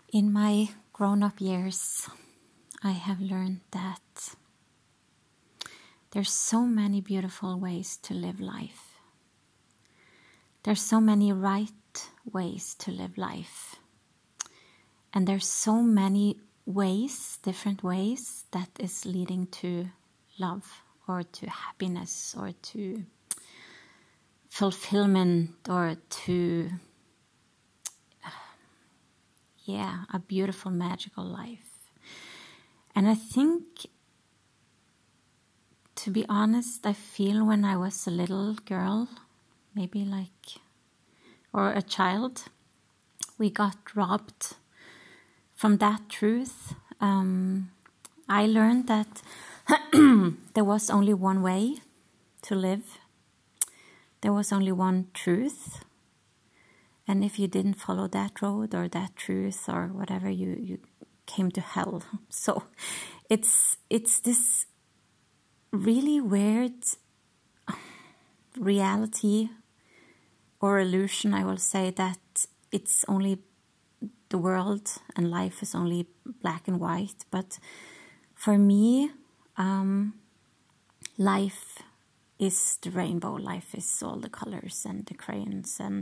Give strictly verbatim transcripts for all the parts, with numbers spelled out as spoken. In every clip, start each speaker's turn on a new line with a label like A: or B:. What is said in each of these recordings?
A: In my grown-up years, I have learned that there's so many beautiful ways to live life. There's so many right ways to live life. And there's so many ways, different ways, that is leading to love or to happiness or to fulfillment or to, yeah, a beautiful, magical life. And I think, to be honest, I feel when I was a little girl, maybe like, or a child, we got robbed from that truth. Um, I learned that there was only one way to live. There was only one truth. And if you didn't follow that road or that truth or whatever, you, you came to hell. So it's it's this really weird reality or illusion, I will say, that it's only the world and life is only black and white. But for me, um, life is the rainbow. Life is all the colors and the crayons, and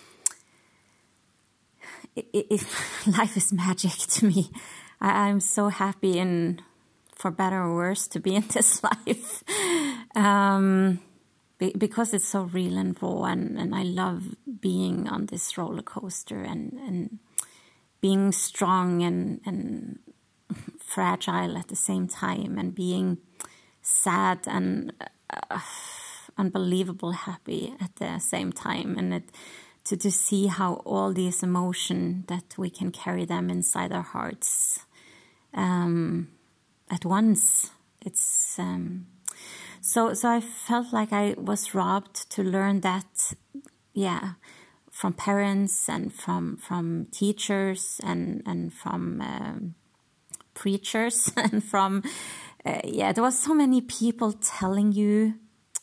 A: it, it, it, life is magic to me. I, I'm so happy, and for better or worse, to be in this life. Um, be, because it's so real and raw, and, and I love being on this roller coaster and, and being strong and, and fragile at the same time, and being sad and uh, unbelievable happy at the same time. And it, to, to see how all these emotions, that we can carry them inside our hearts um, at once. It's um, so so I felt like I was robbed to learn that, yeah, from parents and from from teachers and and from um, preachers and from uh, yeah, there was so many people telling you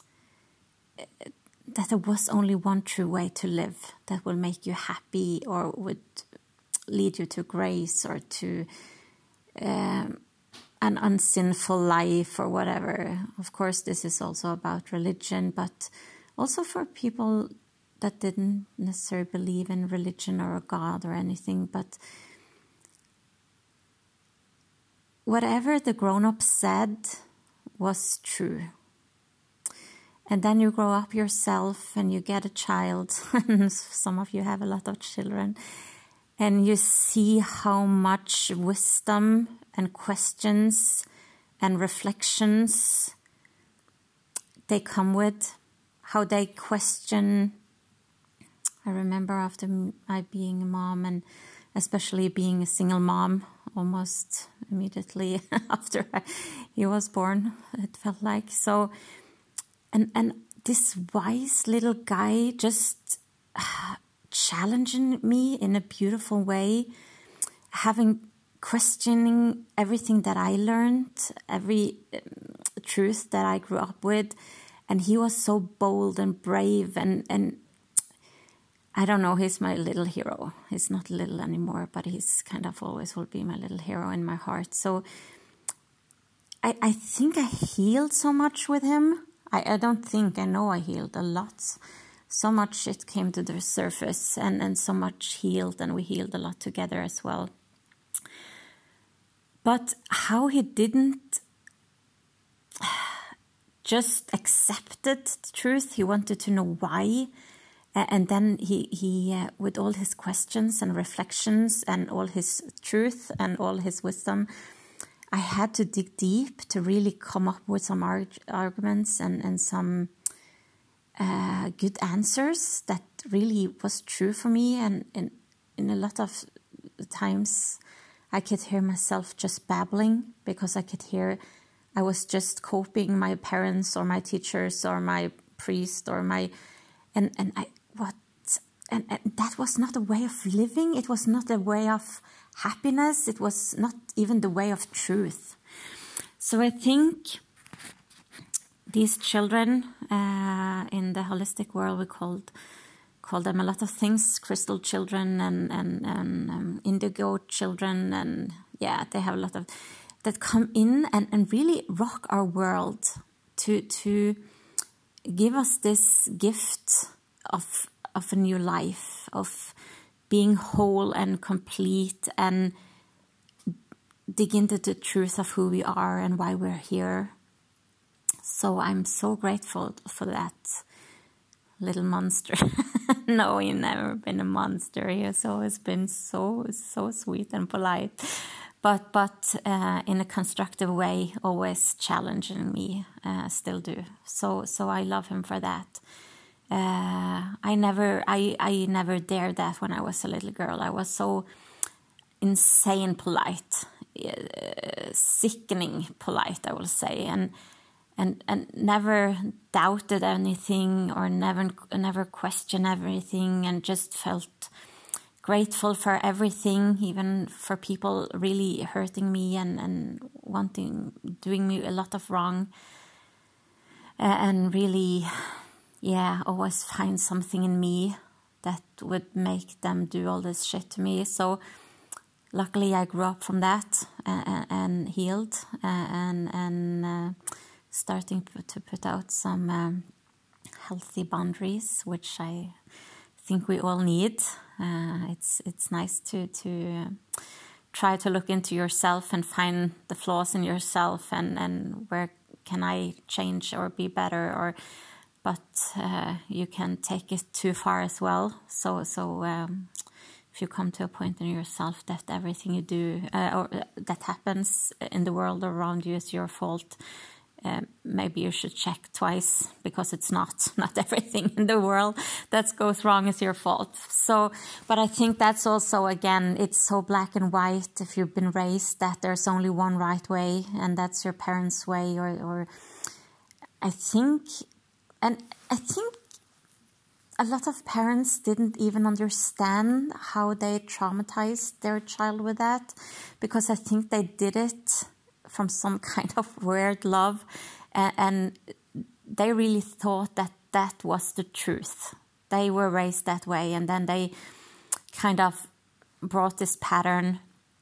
A: that there was only one true way to live that will make you happy or would lead you to grace or to um, an unsinful life or whatever. Of course, this is also about religion, but also for people that didn't necessarily believe in religion or a God or anything. But whatever the grown-ups said was true. And then you grow up yourself and you get a child. Some of you have a lot of children. And you see how much wisdom and questions and reflections they come with. How they question. I remember after I being a mom, and especially being a single mom, almost immediately after he was born, it felt like. So, and and this wise little guy just uh, challenging me in a beautiful way, having questioning everything that I learned, every um, truth that I grew up with, and he was so bold and brave, and and I don't know, he's my little hero. He's not little anymore, but he's kind of always will be my little hero in my heart. So I I think I healed so much with him. I, I don't think, I know I healed a lot. So much it came to the surface, and, and so much healed, and we healed a lot together as well. But how he didn't just accepted the truth, he wanted to know why. Uh, and then he, he uh, with all his questions and reflections and all his truth and all his wisdom, I had to dig deep to really come up with some arg- arguments and, and some uh, good answers that really was true for me. And in, in a lot of times I could hear myself just babbling, because I could hear I was just copying my parents or my teachers or my priest or my... And, and I what and, and that was not a way of living. It was not a way of happiness. It was not even the way of truth. So I think these children uh, in the holistic world, we called call them a lot of things, crystal children and, and, and um, indigo children. And yeah, they have a lot of, that come in and, and really rock our world to to give us this gift of of a new life, of being whole and complete, and dig into the truth of who we are and why we're here. So I'm so grateful for that little monster. No, you've never been a monster. He has always been so, so sweet and polite. But but uh, in a constructive way, always challenging me, uh, still do. So so I love him for that. Uh, I never I, I never dared that when I was a little girl. I was so insane polite, uh, sickening polite, I will say, and and and never doubted anything or never never questioned everything, and just felt grateful for everything, even for people really hurting me and, and wanting, doing me a lot of wrong. Uh, and really, yeah, always find something in me that would make them do all this shit to me. So luckily I grew up from that and, and healed uh, and, and uh, starting to put out some um, healthy boundaries, which I think we all need. Uh, it's it's nice to to try to look into yourself and find the flaws in yourself, and, and where can I change or be better, or but uh, you can take it too far as well. So so um, if you come to a point in yourself that everything you do uh, or uh, that happens in the world around you is your fault, Uh, maybe you should check twice, because it's not. Not everything in the world that goes wrong is your fault. So, but I think that's also, again, it's so black and white if you've been raised that there's only one right way, and that's your parents' way, or, or I think, and I think a lot of parents didn't even understand how they traumatized their child with that, because I think they did it from some kind of weird love, and, and they really thought that that was the truth. They were raised that way, and then they kind of brought this pattern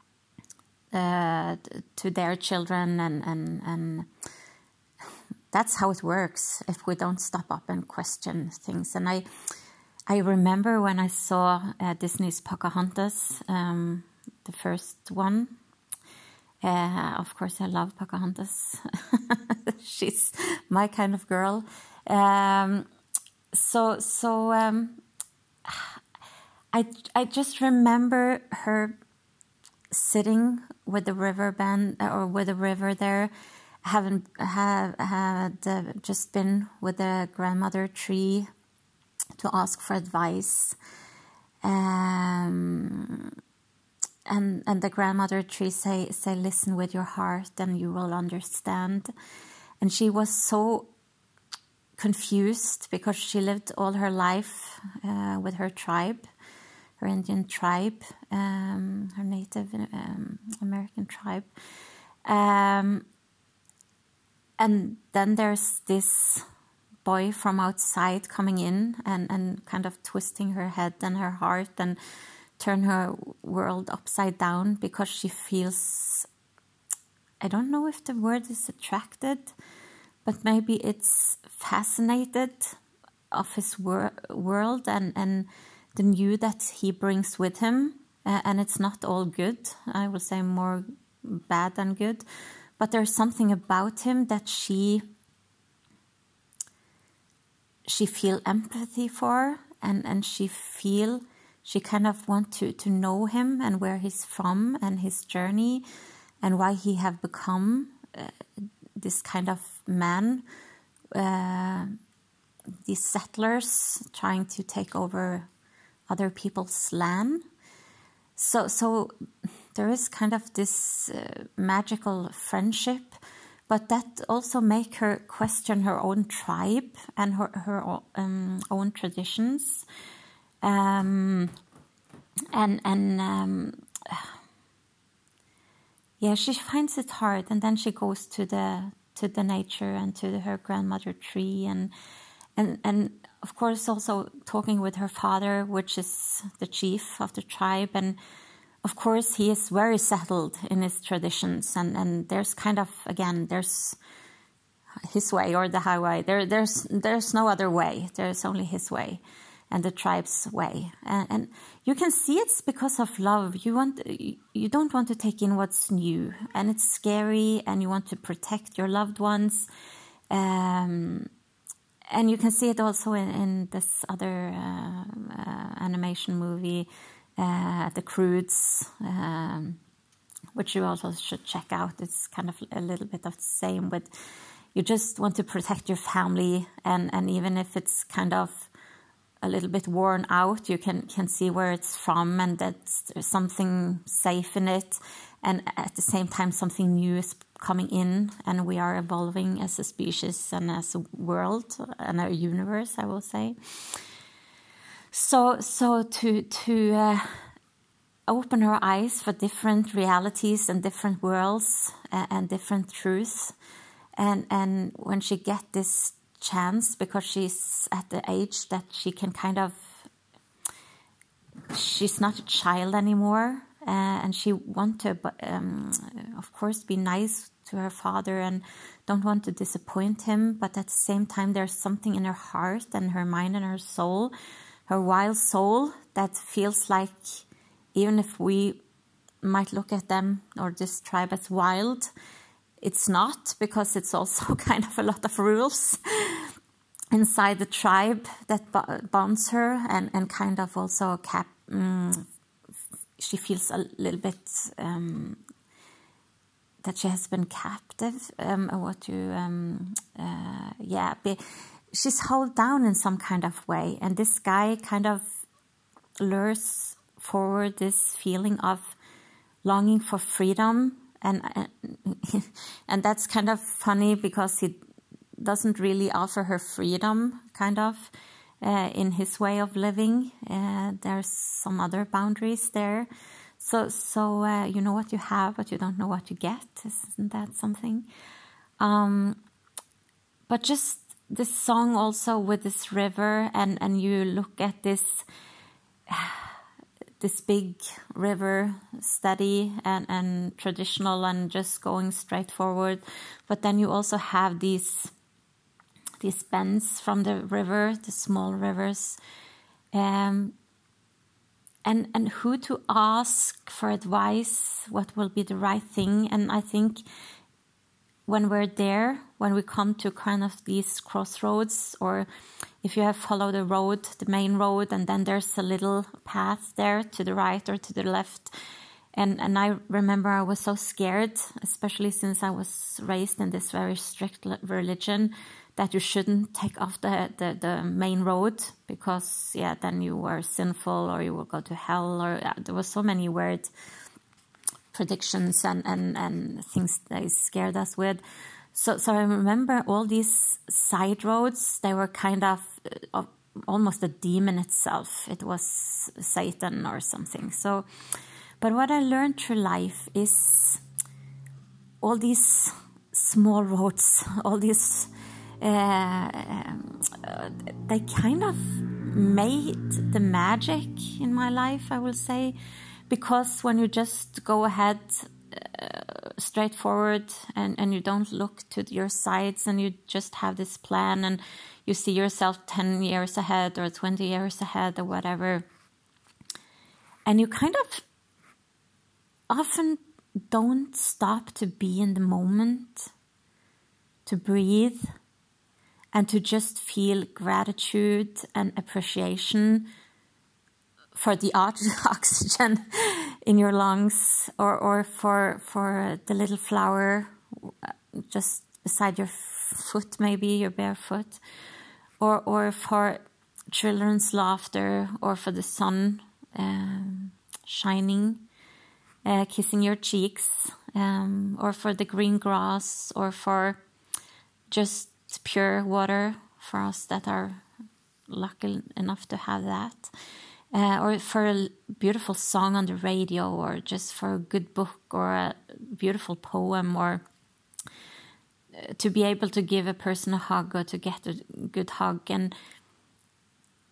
A: uh, to their children, and, and, and that's how it works if we don't stop up and question things. And I, I remember when I saw uh, Disney's Pocahontas, um, the first one. Uh, of course, I love Pocahontas. She's my kind of girl. Um, so, so um, I I just remember her sitting with the river band or with the river there, having have had uh, just been with the grandmother tree to ask for advice. Um, And and the grandmother tree say, say, listen with your heart and you will understand. And she was so confused because she lived all her life uh, with her tribe, her Indian tribe, um, her Native um, American tribe. Um, and then there's this boy from outside coming in and, and kind of twisting her head and her heart and turn her world upside down, because she feels, I don't know if the word is attracted, but maybe it's fascinated of his wor- world and, and the new that he brings with him. Uh, and it's not all good. I will say more bad than good. But there's something about him that she she feel empathy for, and, and she feel She kind of want to, to know him and where he's from and his journey and why he have become uh, this kind of man. Uh, these settlers trying to take over other people's land. So, so there is kind of this uh, magical friendship, but that also make her question her own tribe and her her um, own traditions. Um, and and um, yeah, she finds it hard, and then she goes to the to the nature and to the, her grandmother tree, and and and of course, also talking with her father, which is the chief of the tribe. And of course, he is very settled in his traditions. And, and there's kind of, again, there's his way or the highway. There, there's, there's no other way. There's only his way and the tribe's way. And, and you can see it's because of love. You want, you don't want to take in what's new. And it's scary, and you want to protect your loved ones. Um, and you can see it also in, in this other uh, uh, animation movie, uh, The Croods, um, which you also should check out. It's kind of a little bit of the same, but you just want to protect your family, and, and even if it's kind of a little bit worn out, you can, can see where it's from, and that there's something safe in it, and at the same time something new is coming in, and we are evolving as a species and as a world and a universe, I will say. So, so to to uh, open her eyes for different realities and different worlds and, and different truths, and and when she get this chance, because she's at the age that she can kind of, she's not a child anymore. Uh, and she want to, um, of course, be nice to her father and don't want to disappoint him. But at the same time, there's something in her heart and her mind and her soul, her wild soul, that feels like even if we might look at them or this tribe as wild, it's not, because it's also kind of a lot of rules inside the tribe that bonds her, and, and kind of also cap... Um, she feels a little bit um, that she has been captive, um, or what you, um, uh, yeah, be, she's held down in some kind of way. And this guy kind of lures forward this feeling of longing for freedom. And, and, and that's kind of funny, because he doesn't really offer her freedom, kind of. Uh, in his way of living, uh, there's some other boundaries there. So, so uh, you know what you have, but you don't know what you get. Isn't that something? Um, but just this song also with this river, and, and you look at this this big river, steady and, and traditional and just going straight forward. But then you also have these these bends from the river, the small rivers, um, and and who to ask for advice, what will be the right thing. And I think when we're there, when we come to kind of these crossroads, or if you have followed the road, the main road, and then there's a little path there to the right or to the left. And and I remember I was so scared, especially since I was raised in this very strict religion, that you shouldn't take off the, the, the main road, because, yeah, then you were sinful or you will go to hell. Or yeah, there were so many weird predictions and, and, and things they scared us with. So, so I remember all these side roads, they were kind of uh, almost a demon itself. It was Satan or something. So, but what I learned through life is all these small roads, all these... Uh, um, uh, they kind of made the magic in my life, I will say, because when you just go ahead uh, straight forward, and, and you don't look to your sides, and you just have this plan, and you see yourself ten years ahead or twenty years ahead or whatever, and you kind of often don't stop to be in the moment, to breathe, and to just feel gratitude and appreciation for the oxygen in your lungs, or, or for, for the little flower just beside your foot, maybe your bare foot, or, or for children's laughter, or for the sun um, shining, uh, kissing your cheeks, um, or for the green grass, or for just pure water for us that are lucky enough to have that, uh, or for a beautiful song on the radio, or just for a good book or a beautiful poem, or to be able to give a person a hug or to get a good hug. And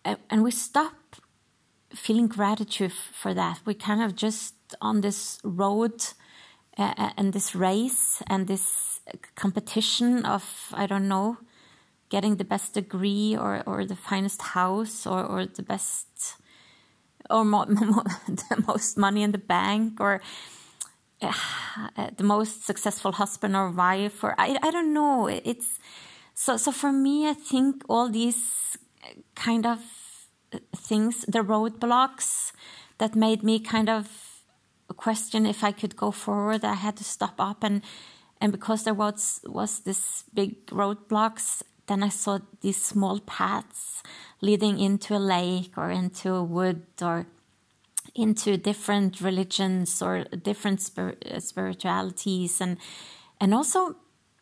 A: and we stop feeling gratitude for that. We kind of just on this road uh, and this race and this competition of, I don't know, getting the best degree or, or the finest house or, or the best or more, more, the most money in the bank or uh, the most successful husband or wife or I, I don't know. It's so so for me, I think all these kind of things, the roadblocks that made me kind of question if I could go forward, I had to stop up and and because there was was this big roadblocks, then I saw these small paths leading into a lake or into a wood or into different religions or different spir- spiritualities and and also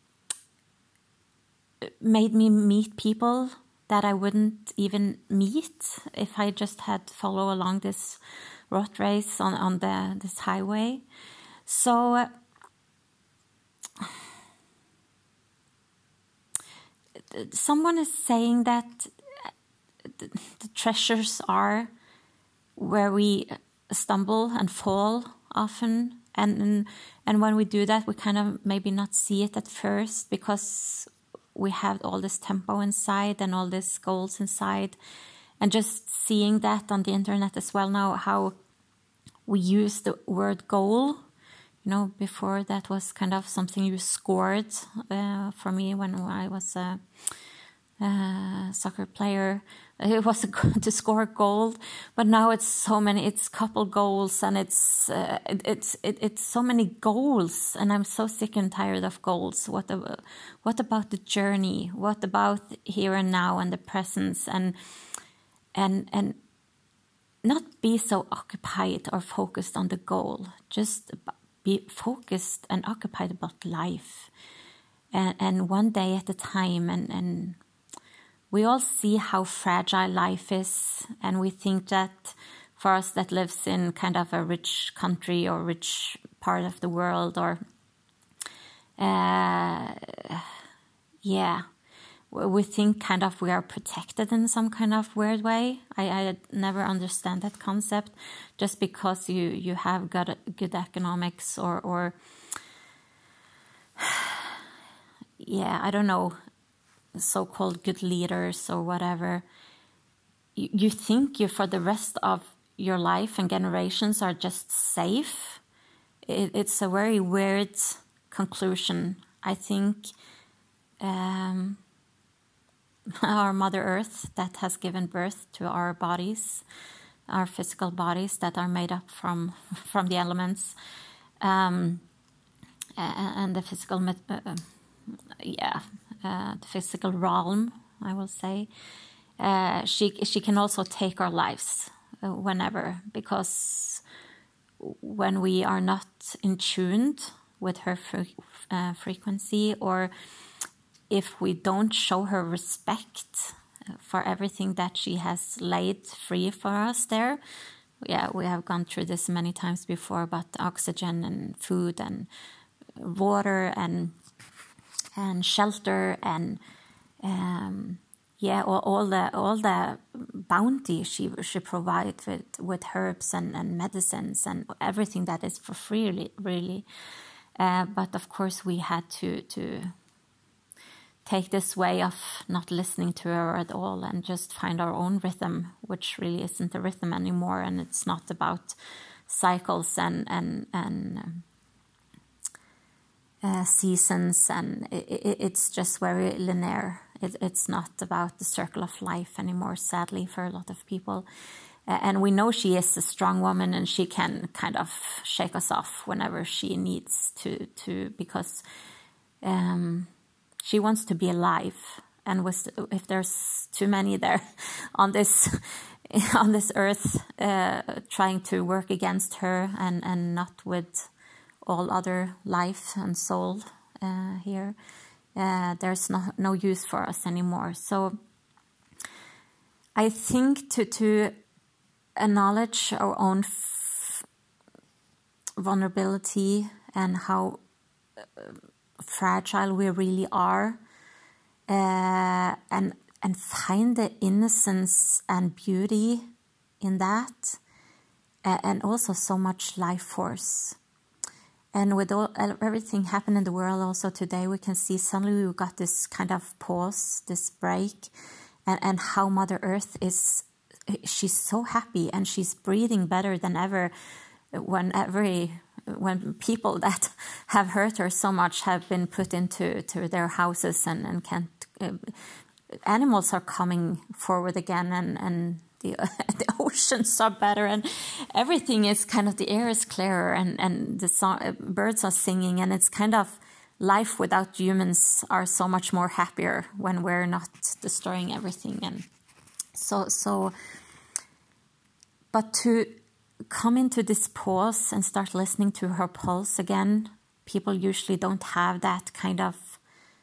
A: made me meet people that I wouldn't even meet if I just had to follow along this road race on, on the this highway. So uh, someone is saying that the, the treasures are where we stumble and fall often, and, and and when we do that, we kind of maybe not see it at first because we have all this tempo inside and all these goals inside, and just seeing that on the internet as well now, how we use the word goal. You know, before that was kind of something you scored. Uh, for me, when I was a, a soccer player, it was a, to score a goal. But now it's so many. It's couple goals, and it's uh, it, it's it, it's so many goals. And I'm so sick and tired of goals. What about, what about the journey? What about here and now and the presence? And and and not be so occupied or focused on the goal. Just be focused and occupied about life, and, and one day at a time. And, and we all see how fragile life is, and we think that for us that lives in kind of a rich country or rich part of the world, or uh, yeah, we think kind of we are protected in some kind of weird way. I, I never understand that concept. Just because you, you have got good economics or, or yeah, I don't know, so-called good leaders or whatever, you, you think you for the rest of your life and generations are just safe. It, it's a very weird conclusion. I think um, our Mother Earth that has given birth to our bodies, our physical bodies that are made up from from the elements, um, and the physical, uh, yeah, uh, the physical realm, I will say. Uh, she she can also take our lives uh, whenever, because when we are not in tune with her fre- uh, frequency, or if we don't show her respect for everything that she has laid free for us there. Yeah, we have gone through this many times before, but oxygen and food and water and and shelter and um, yeah, all, all the all the bounty she she provides with, with herbs and, and medicines and everything that is for free, really. really. Uh, but of course, we had to to. take this way of not listening to her at all and just find our own rhythm, which really isn't a rhythm anymore, and it's not about cycles and and and uh, seasons, and it, it, it's just very linear. It, it's not about the circle of life anymore, sadly, for a lot of people. Uh, and we know she is a strong woman, and she can kind of shake us off whenever she needs to, to because um, she wants to be alive. And with, if there's too many there on this on this earth uh, trying to work against her and, and not with all other life and soul uh, here, uh, there's no, no use for us anymore. So I think to, to acknowledge our own f- vulnerability and how uh, fragile we really are, uh, and and find the innocence and beauty in that, and also so much life force. And with all, everything happening in the world also today, we can see suddenly we got this kind of pause, this break, and, and how Mother Earth is, she's so happy and she's breathing better than ever. When every when people that have hurt her so much have been put into to their houses and, and can't, uh, animals are coming forward again, and, and the, the oceans are better, and everything is kind of, the air is clearer, and, and the song, birds are singing, and it's kind of life without humans are so much more happier when we're not destroying everything. And so, so but to come into this pause and start listening to her pulse again, people usually don't have that kind of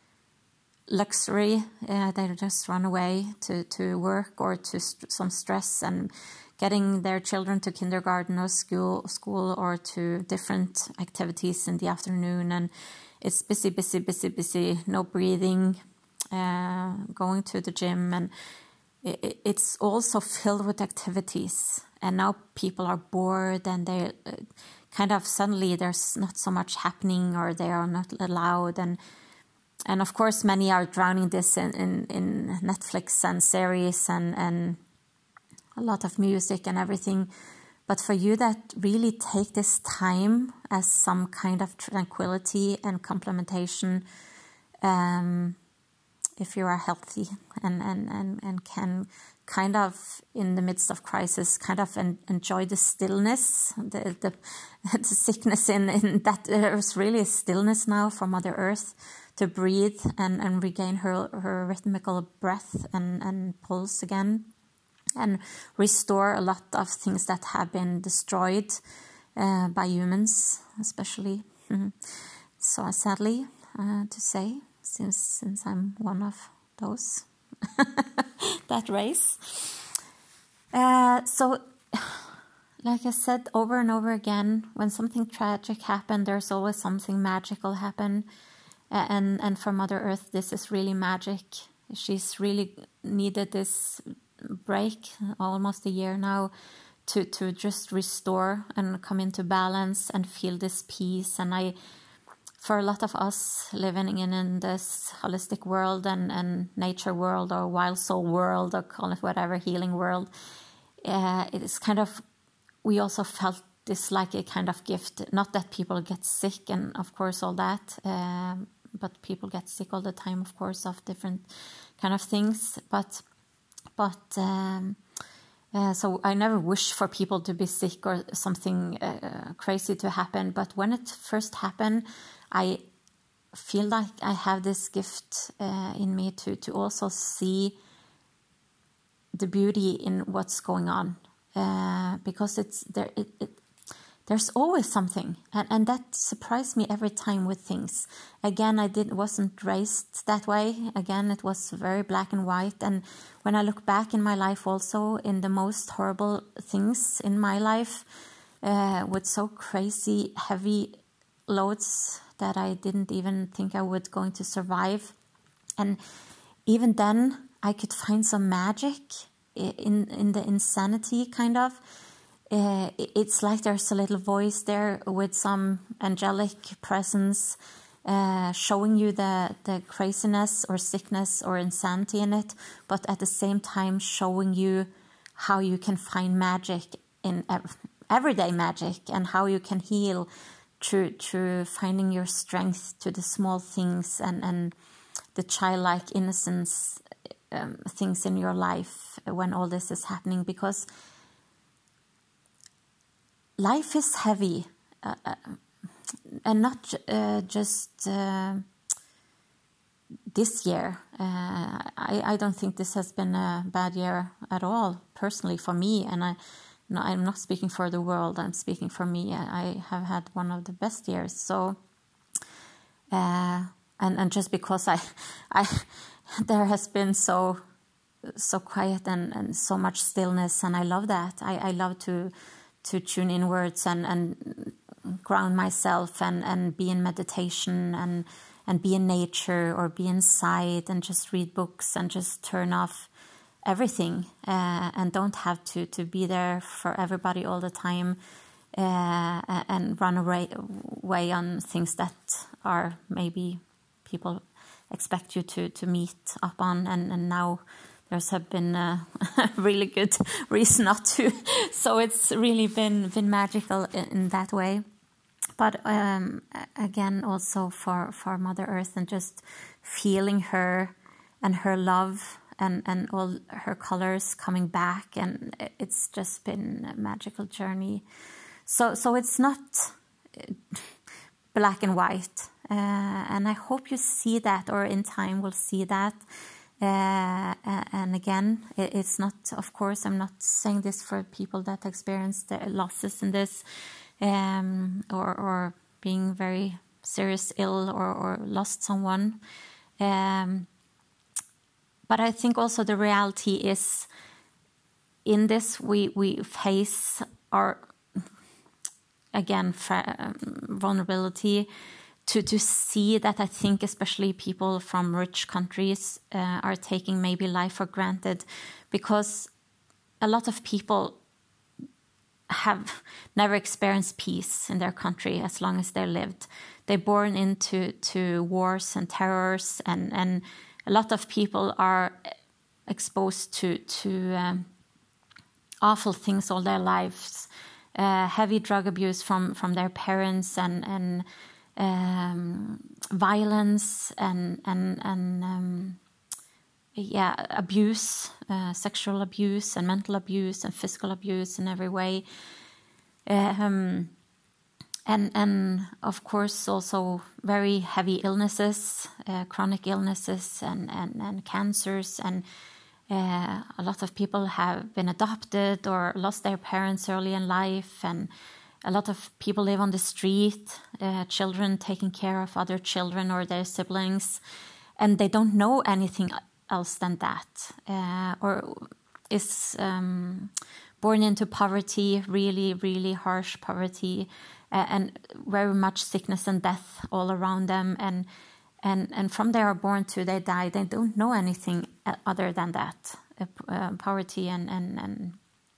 A: luxury. Uh, they just run away to, to work or to st- some stress and getting their children to kindergarten or school, school or to different activities in the afternoon. And it's busy, busy, busy, busy, no breathing, uh, going to the gym. And it, it's also filled with activities. And now people are bored, and they uh, kind of suddenly there's not so much happening, or they are not allowed. And and of course, many are drowning this in, in, in Netflix and series and, and a lot of music and everything. But for you that really take this time as some kind of tranquility and complementation, um, if you are healthy and, and, and, and can kind of, in the midst of crisis, kind of en- enjoy the stillness, the, the, the sickness in, in that there's really a stillness now for Mother Earth to breathe and, and regain her, her rhythmical breath and, and pulse again, and restore a lot of things that have been destroyed uh, by humans, especially. Mm-hmm. So sadly uh, to say, since since I'm one of those, that race. Uh, so, like I said over and over again, when something tragic happens, there's always something magical happen. Uh, and, and for Mother Earth, this is really magic. She's really needed this break, almost a year now, to, to just restore and come into balance and feel this peace. And I, for a lot of us living in, in this holistic world and, and nature world or wild soul world, or call it whatever, healing world, uh, it is kind of, we also felt this like a kind of gift. Not that people get sick and of course all that, um, but people get sick all the time, of course, of different kind of things. But, but um, uh, so I never wish for people to be sick or something uh, crazy to happen. But when it first happened, I feel like I have this gift uh, in me to, to also see the beauty in what's going on, uh, because it's there. It, it, there's always something, and, and that surprised me every time with things. Again, I didn't wasn't raised that way. Again, it was very black and white. And when I look back in my life, also in the most horrible things in my life, uh, with so crazy heavy loads that I didn't even think I would going to survive. And even then, I could find some magic in, in the insanity, kind of. Uh, it's like there's a little voice there with some angelic presence uh, showing you the, the craziness or sickness or insanity in it, but at the same time showing you how you can find magic in ev- everyday magic, and how you can heal through, through finding your strength to the small things and, and the childlike innocence um, things in your life when all this is happening. Because life is heavy, uh, uh, and not uh, just uh, this year. Uh, I, I don't think this has been a bad year at all, personally, for me. And I, no, I'm not speaking for the world, I'm speaking for me. I have had one of the best years. So, uh, and, and just because I, I, there has been so, so quiet and, and so much stillness, and I love that. I, I love to, to tune inwards and, and ground myself and, and be in meditation and, and be in nature or be inside and just read books and just turn off everything uh, and don't have to, to be there for everybody all the time uh, and run away, away on things that are maybe people expect you to, to meet up on. And, and now there's have been a really good reason not to. So it's really been, been magical in, in that way. But um, again, also for, for Mother Earth and just feeling her and her love and, and all her colors coming back. And it's just been a magical journey. So so it's not black and white. Uh, and I hope you see that, or in time will see that. Uh, and again, it's not, of course, I'm not saying this for people that experience the losses in this. Um, or, or being very serious ill or, or lost someone. Um, but I think also the reality is in this we, we face our, again, fra- vulnerability to, to see that I think especially people from rich countries uh, are taking maybe life for granted, because a lot of people have never experienced peace in their country as long as they lived. They're born into to wars and terrors, and, and a lot of people are exposed to, to um, awful things all their lives. Uh, heavy drug abuse from, from their parents, and, and um, violence and, and, and um, yeah, abuse, uh, sexual abuse and mental abuse and physical abuse in every way. Um, and, and of course also very heavy illnesses, uh, chronic illnesses and, and, and cancers. And uh, a lot of people have been adopted or lost their parents early in life. And a lot of people live on the street, uh, children taking care of other children or their siblings. And they don't know anything else than that, uh, or is um, born into poverty, really, really harsh poverty, uh, and very much sickness and death all around them. And and and from they are born to they die, they don't know anything other than that, uh, uh, poverty and, and and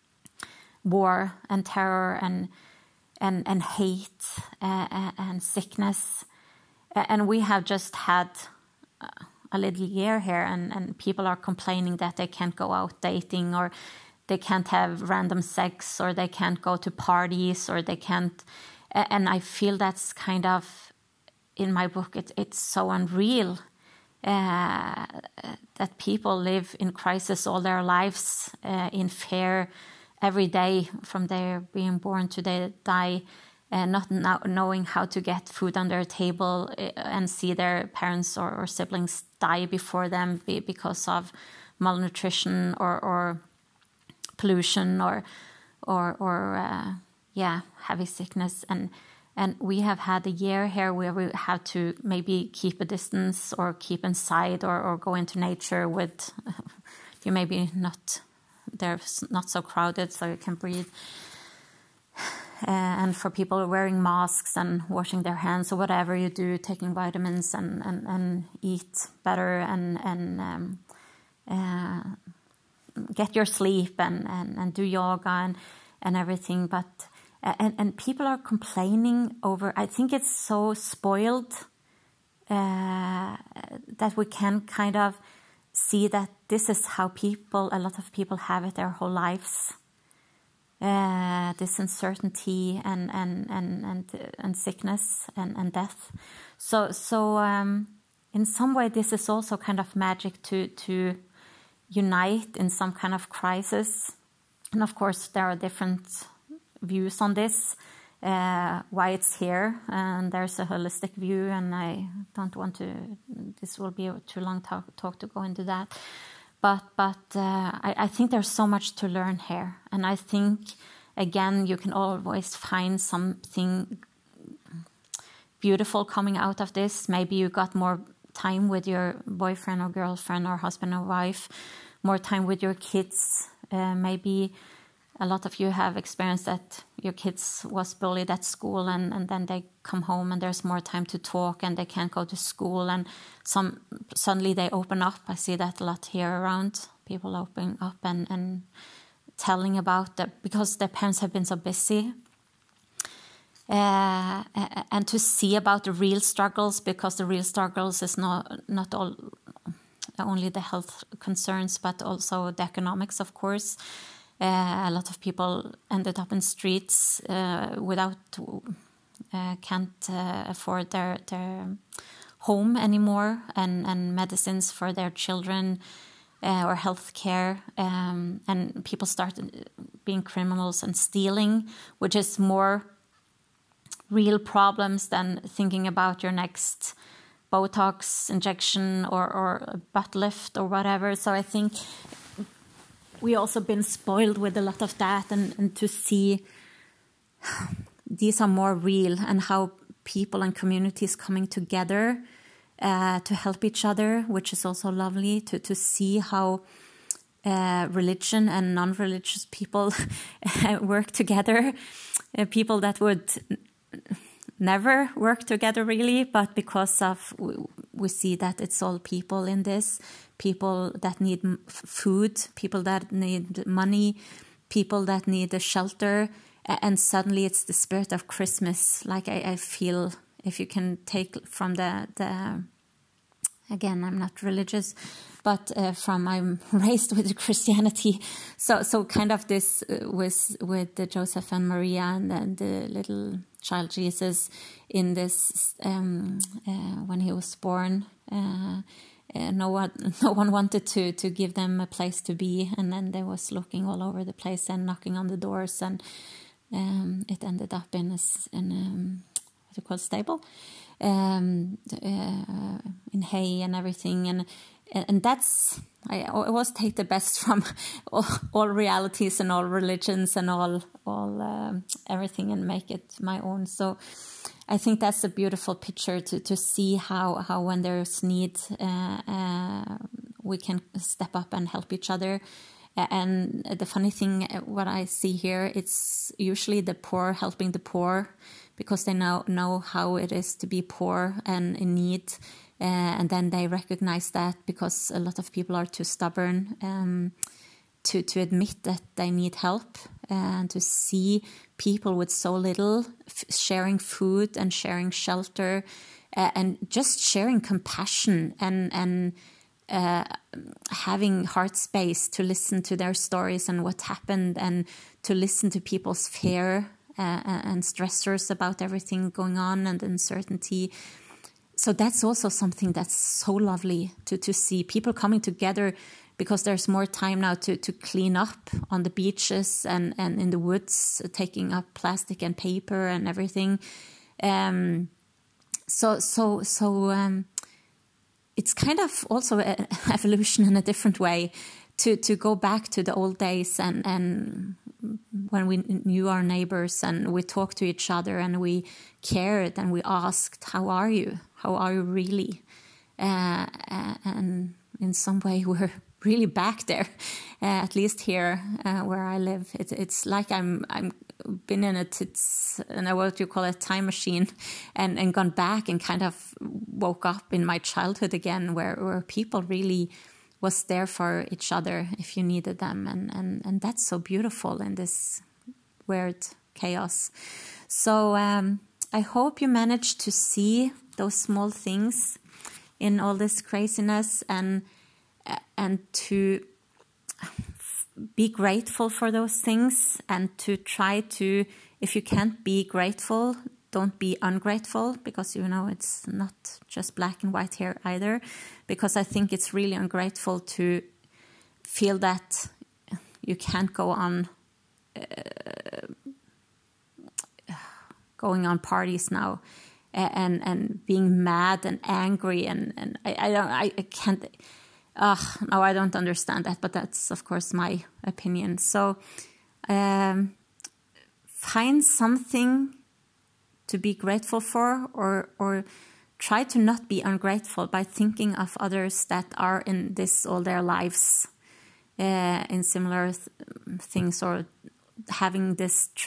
A: war and terror and and and hate uh, and sickness. And we have just had Uh, a little year here, and, and people are complaining that they can't go out dating, or they can't have random sex, or they can't go to parties, or they can't. And I feel that's kind of, in my book, it, it's so unreal uh, that people live in crisis all their lives, uh, in fear every day from their being born to they die. And not now knowing how to get food on their table, and see their parents or, or siblings die before them because of malnutrition or, or pollution or or, or uh, yeah, heavy sickness. And and we have had a year here where we have to maybe keep a distance or keep inside or, or go into nature with you maybe not there's not so crowded so you can breathe. Uh, and for people wearing masks and washing their hands or whatever you do, taking vitamins and, and, and eat better and, and um, uh, get your sleep and, and, and do yoga and, and everything. But uh, and, and people are complaining over, I think it's so spoiled uh, that we can kind of see that this is how people, a lot of people have it their whole lives. Uh, this uncertainty and and and and, and sickness and, and death. So so um, in some way, this is also kind of magic to to unite in some kind of crisis. And of course, there are different views on this, uh, why it's here. And there's a holistic view, and I don't want to. This will be a too long talk, talk to go into that. But but uh, I, I think there's so much to learn here. And I think, again, you can always find something beautiful coming out of this. Maybe you got more time with your boyfriend or girlfriend or husband or wife, more time with your kids. Uh, maybe a lot of you have experienced that your kids was bullied at school, and, and then they come home and there's more time to talk, and they can't go to school, and some suddenly they open up. I see that a lot here around, people opening up and, and telling about that because their parents have been so busy. Uh, and to see about the real struggles, because the real struggles is not not all only the health concerns, but also the economics, of course. Uh, a lot of people ended up in streets uh, without uh, can't uh, afford their their home anymore, and, and medicines for their children uh, or health care, um, and people started being criminals and stealing, which is more real problems than thinking about your next Botox injection or, or a butt lift or whatever. So I think we also been spoiled with a lot of that, and, and to see these are more real, and how people and communities coming together uh, to help each other, which is also lovely to, to see how uh, religion and non-religious people work together. Uh, people that would never work together really, but because of we, we see that it's all people in this, people that need food, people that need money, people that need a shelter, and suddenly it's the spirit of Christmas. Like I, I feel, if you can take from the the again, I'm not religious, but uh, from I'm raised with Christianity, so so kind of this uh, with with the Joseph and Maria and the, the little child Jesus in this um, uh, when he was born. Uh, uh, no one no one wanted to to give them a place to be, and then they was looking all over the place and knocking on the doors, and um, it ended up in a in a, what do you call it, stable. Um, uh, in hay and everything, and and that's I always take the best from all, all realities and all religions and all all um, everything, and make it my own. So I think that's a beautiful picture to to see how how when there's need uh, uh, we can step up and help each other. And the funny thing, what I see here, it's usually the poor helping the poor, because they now know how it is to be poor and in need. Uh, and then they recognize that, because a lot of people are too stubborn um, to, to admit that they need help, and to see people with so little f- sharing food and sharing shelter uh, and just sharing compassion and, and Uh, having heart space to listen to their stories and what happened, and to listen to people's fear uh, and stressors about everything going on and uncertainty. So that's also something that's so lovely to, to see people coming together, because there's more time now to, to clean up on the beaches and, and in the woods, taking up plastic and paper and everything. Um, so, so, so, um, it's kind of also an evolution in a different way, to, to go back to the old days, and, and when we knew our neighbors and we talked to each other and we cared and we asked, how are you? How are you really? Uh, and in some way we're really back there, uh, at least here uh, where I live. It, it's like I'm I'm been in a it's and what you call a time machine, and, and gone back and kind of woke up in my childhood again, where, where people really was there for each other if you needed them, and, and, and that's so beautiful in this weird chaos. So um, I hope you managed to see those small things in all this craziness, and and to be grateful for those things, and to try to, if you can't be grateful, don't be ungrateful, because, you know, it's not just black and white here either, because I think it's really ungrateful to feel that you can't go on uh, going on parties now and and being mad and angry, and, and I, I don't I, I can't Uh, no, I don't understand that, but that's, of course, my opinion. So um, find something to be grateful for, or or try to not be ungrateful by thinking of others that are in this all their lives, uh, in similar th- things, or having this threat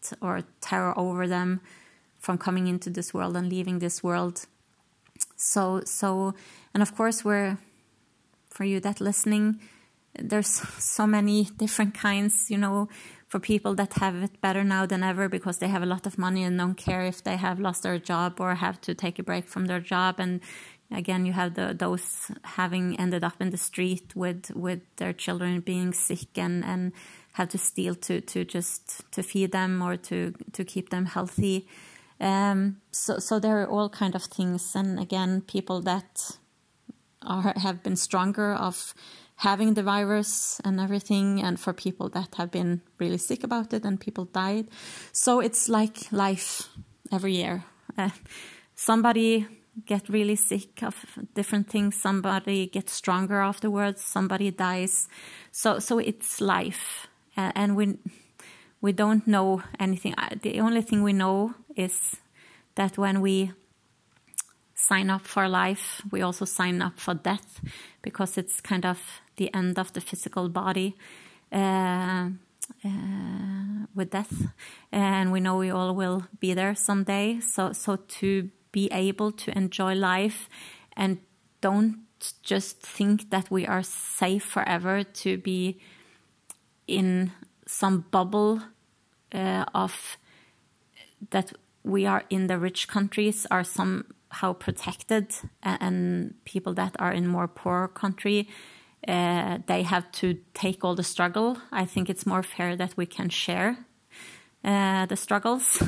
A: or terror over them from coming into this world and leaving this world. So, so, and of course, we're, for you that listening, there's so many different kinds, you know, for people that have it better now than ever because they have a lot of money and don't care if they have lost their job or have to take a break from their job. And again, you have the, those having ended up in the street with, with their children being sick and, and have to steal to, to just to feed them or to, to keep them healthy. Um, so, so there are all kind of things. And again, people that are, have been stronger of having the virus and everything, and for people that have been really sick about it and people died. So it's like life every year. Uh, somebody get really sick of different things, somebody gets stronger afterwards, somebody dies. So so it's life. Uh, and we we don't know anything. The only thing we know is that when we sign up for life, we also sign up for death, because it's kind of the end of the physical body uh, uh, with death. And we know we all will be there someday. So, so to be able to enjoy life and don't just think that we are safe forever, to be in some bubble uh, of that we are in the rich countries are somehow protected, and people that are in more poor country, uh, they have to take all the struggle. I think it's more fair that we can share uh, the struggles.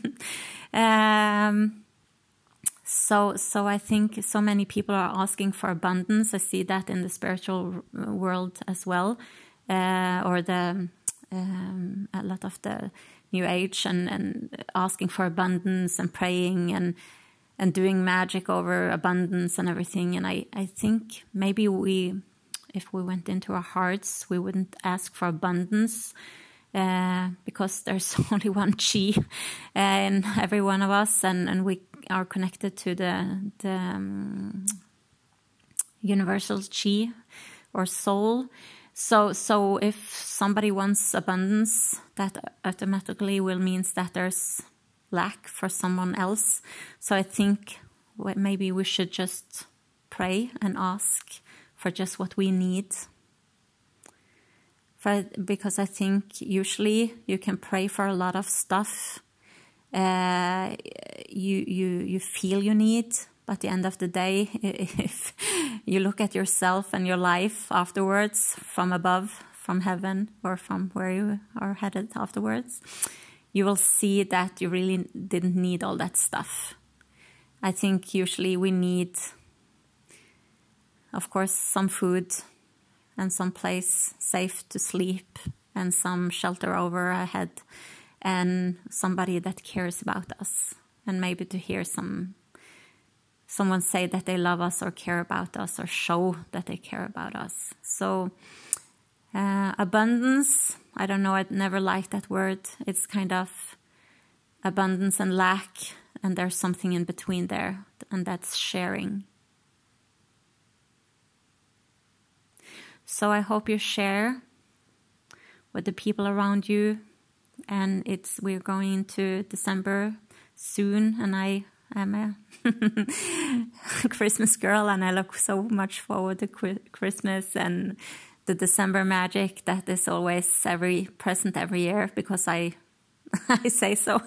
A: um, so, so I think so many people are asking for abundance. I see that in the spiritual world as well, uh, or the um, a lot of the New Age, and, and asking for abundance and praying and and doing magic over abundance and everything. And I, I think maybe we, if we went into our hearts, we wouldn't ask for abundance uh, because there's only one chi uh, in every one of us, and, and we are connected to the, the um, universal chi or soul. So, so if somebody wants abundance, that automatically will means that there's lack for someone else. So I think maybe we should just pray and ask for just what we need. For, because I think usually you can pray for a lot of stuff uh, you you you feel you need. But at the end of the day, if you look at yourself and your life afterwards from above, from heaven, or from where you are headed afterwards, you will see that you really didn't need all that stuff. I think usually we need, of course, some food and some place safe to sleep and some shelter over our head and somebody that cares about us, and maybe to hear some someone say that they love us or care about us or show that they care about us. So uh, abundance, I don't know, I'd never liked that word. It's kind of abundance and lack, and there's something in between there, and that's sharing. So I hope you share with the people around you, and it's we're going into December soon, and I I'm a Christmas girl, and I look so much forward to Christmas and the December magic that is always every present every year, because I I say so.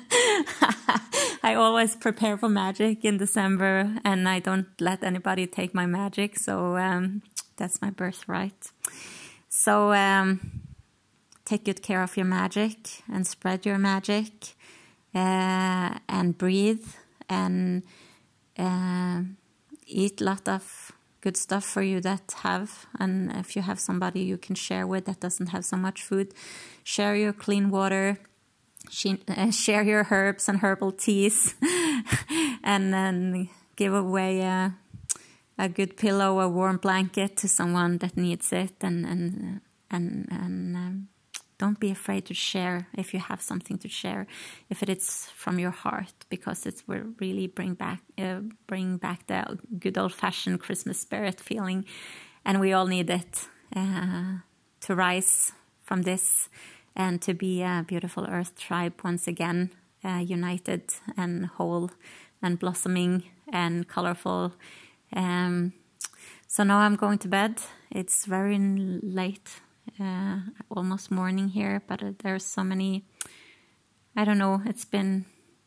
A: I always prepare for magic in December, and I don't let anybody take my magic, so um, that's my birthright. So um, take good care of your magic and spread your magic uh, and breathe. And uh, eat a lot of good stuff for you that have. And if you have somebody you can share with that doesn't have so much food, share your clean water, share your herbs and herbal teas, and then give away a, a good pillow, a warm blanket to someone that needs it. And and and, and um, don't be afraid to share if you have something to share, if it is from your heart, because it will really bring back uh, bring back the good old-fashioned Christmas spirit feeling, and we all need it uh, to rise from this and to be a beautiful earth tribe once again, uh, united and whole and blossoming and colorful. Um, so now I'm going to bed. It's very late, uh, almost morning here, but uh, there's so many, I don't know, it's been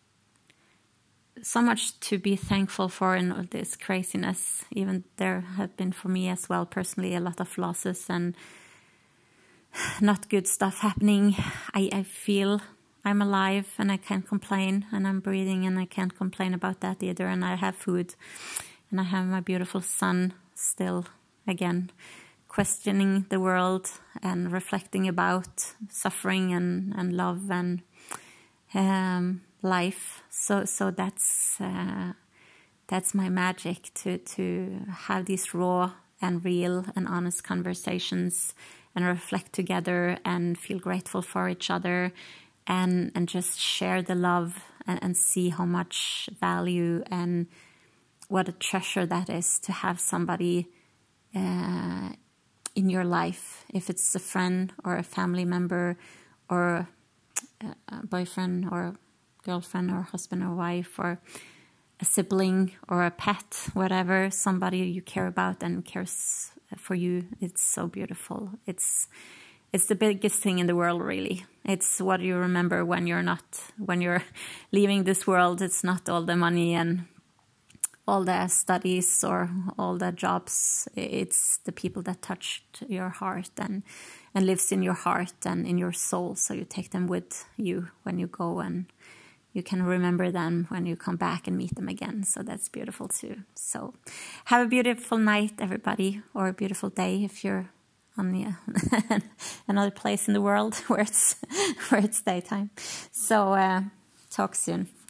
A: so much to be thankful for in all this craziness. Even there have been for me as well personally a lot of losses and not good stuff happening. I, I feel I'm alive and I can't complain, and I'm breathing and I can't complain about that either, and I have food and I have my beautiful son still, again, questioning the world and reflecting about suffering and, and love and um, life. So so that's uh, that's my magic, to, to have these raw and real and honest conversations and reflect together and feel grateful for each other and, and just share the love and, and see how much value and what a treasure that is to have somebody uh, in your life, if it's a friend or a family member or a boyfriend or girlfriend or husband or wife or a sibling or a pet, whatever, somebody you care about and cares for you. It's so beautiful. It's it's the biggest thing in the world, really. It's what you remember when you're not, when you're leaving this world. It's not all the money and all the studies or all the jobs. It's the people that touched your heart and and lives in your heart and in your soul. So you take them with you when you go, and you can remember them when you come back and meet them again. So that's beautiful too. So have a beautiful night, everybody, or a beautiful day if you're on the, uh, another place in the world where it's where it's daytime. So uh, talk soon.